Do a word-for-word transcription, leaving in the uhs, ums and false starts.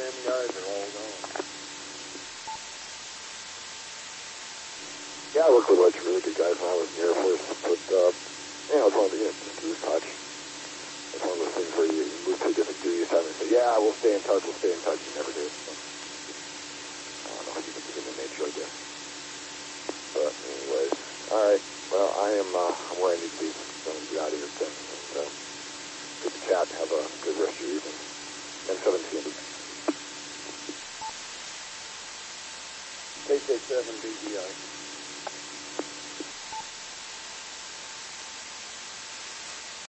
them guys are all gone. Yeah, I worked with a bunch of really good guys when I was in the Air Force, but, uh, you know, it's one of the, you know, just lose touch. It's one of those things where you, you move to a different duty assignment and say, yeah, we'll stay in touch, we'll stay in touch, you never do. So, I don't know, you can begin the nature, I guess. But anyways, alright, well, I am, uh, I'm where I need to be, so I'm going to get out of here, Tim, and, uh, good to chat, have a good rest of your evening. M seventeen. K K seven B D I.